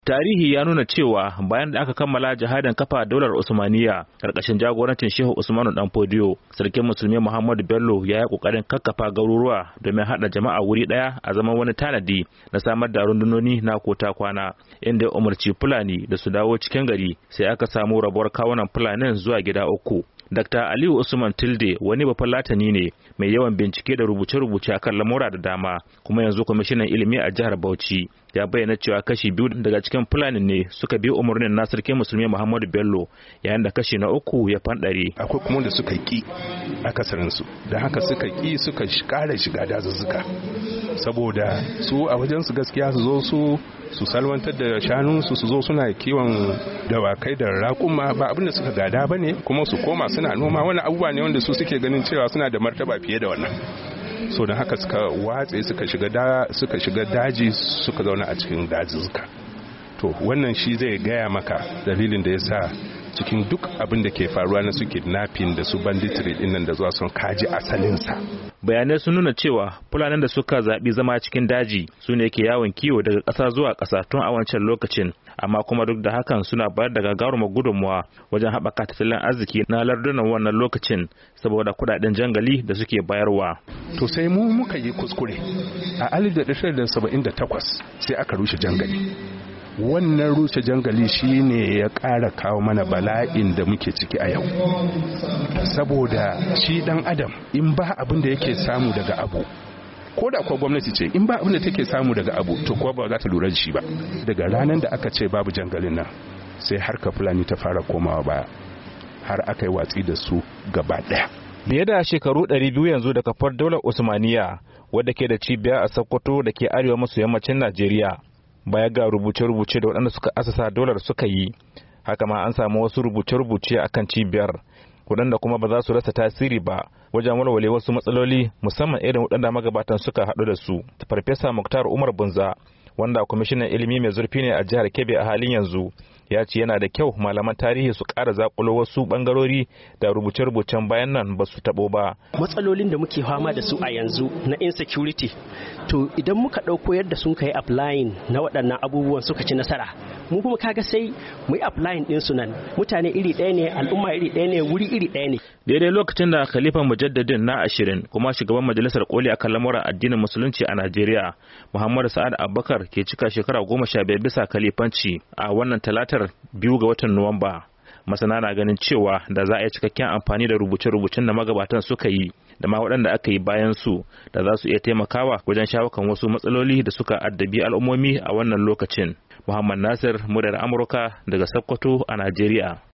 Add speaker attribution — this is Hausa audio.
Speaker 1: Tarihi ya nuna cewa bayan da aka kammala jihadin kafa daular Usmaniya karkashin jagorancin Shehu Usmanu Dan Fodiyo, sarkin musulmi Muhammadu Bello ya yi kokarin kakkafa garuruwa domin hada jama'a wuri daya a zaman wani tanadi na samar da rundunoni na kota kwana, inda ya umarci Fulani da su dawo cikin gari, sai aka samu rabuwar kawunan Fulanin zuwa gida uku. Dr. Aliyu Usman Tilde wani bafulatani ne mai yawan bincike da rubuce-rubuce akan lamura da dama, kuma yanzu kwamishinan ilimi a jihar Bauchi ya bayyana cewa kashi 2 daga cikin Fulani ne suka bi umarnin na sarkin musulmi Muhammadu Bello, yayin da kashi na 3 ya fandare.
Speaker 2: Akwai kuma da suka ki akasarin su, da haka suka ki suka kara shiga dazuzzuka, saboda su a wajen su gaskiya su zo su salwantar da shanunsu, su zo suna kiwon dawakai da raƙuma, ba abin da suka gada bane, kuma su koma suna noma. Wani abubuwa ne wanda su suke ganin cewa suna da martaba fiye da wannan. So da haka suka watse suka shiga daji suka zauna a cikin dazuzzuka. To wannan shi zai gaya maka dalilin da yasa cikin duk abin da ke faruwa na su kidnapping da su banditry din nan da zuwa sun kaji asalinsa.
Speaker 1: Bayanai sun nuna cewa Fulanin da suka zaɓi zama cikin daji su ne ke yawon kiwo daga ƙasa zuwa ƙasa tun a wancan lokacin, amma kuma duk da hakan suna bayar da gagarumar gudunmuwa wajen haɓaka tattalin arziki na lardunan wannan lokacin saboda kuɗaɗen jangali da suke bayarwa.
Speaker 2: To sai mu muka yi kuskure a 1978 sai aka rushe jangali. Wannan rushe jangali shine ya ƙara kawo mana bala'in da muke ciki a yau, saboda shi dan adam in ba abin da yake samu daga abu, ko da kuwa gwamnati ce in ba abin da take samu daga abu, to kuwa ba za ta lura da shi ba. Daga ranar da aka ce babu jangalin nan sai harka Fulani ta fara komawa baya, har aka yi watsi da su gaba ɗaya.
Speaker 1: Fiye da shekaru 200 yanzu da kafar daular Usmaniya, wadda ke da cibiya a Sokoto da ke arewa maso yammacin Najeriya, baya ga rubuce-rubuce da waɗanda suka asasa dolar suka yi, haka ma an samu wasu rubuce-rubuce akan cibiyar waɗanda kuma ba za su rasa tasiri ba wajen walwale wasu matsaloli, musamman irin waɗanda magabatan suka haɗu da su. Farfesa Muktar Umar Bunza, wanda kwamishinan ilimi mai zurfi ne a jihar Kebbi a halin yanzu, ya ce yana da kyau malaman tarihi su ƙara zakulo wasu bangarori da rubuce-rubucen bayan nan ba su taɓo ba.
Speaker 3: Matsalolin da muke fama da su a yanzu na insecurity, to idan muka ɗauko yadda sun kai applying na waɗannan abubuwan suka ci nasara, mu kuma kaga sai mu yi applying ɗin su nan. Mutane iri ɗaya ne, al'umma iri ɗaya ne, wuri iri ɗaya ne.
Speaker 1: Daidai lokacin da Khalifa Mujaddadin na 20 kuma shugaban majalisar koli akan lamuran addinin musulunci a Najeriya, Muhammadu Sa'ad Abubakar, ke cika shekara 15 bisa khalifanci a wannan talatar 2 ga watan Nuwamba. Masana na ganin cewa da za a yi cikakken amfani da rubuce-rubucen da magabatan suka yi da ma waɗanda aka yi bayan su, da za su iya taimakawa wajen shawo kan wasu matsaloli da suka addabi al'ummomi a wannan lokacin. Muhammad Nasir, muryar Amurka daga Sokoto a Najeriya.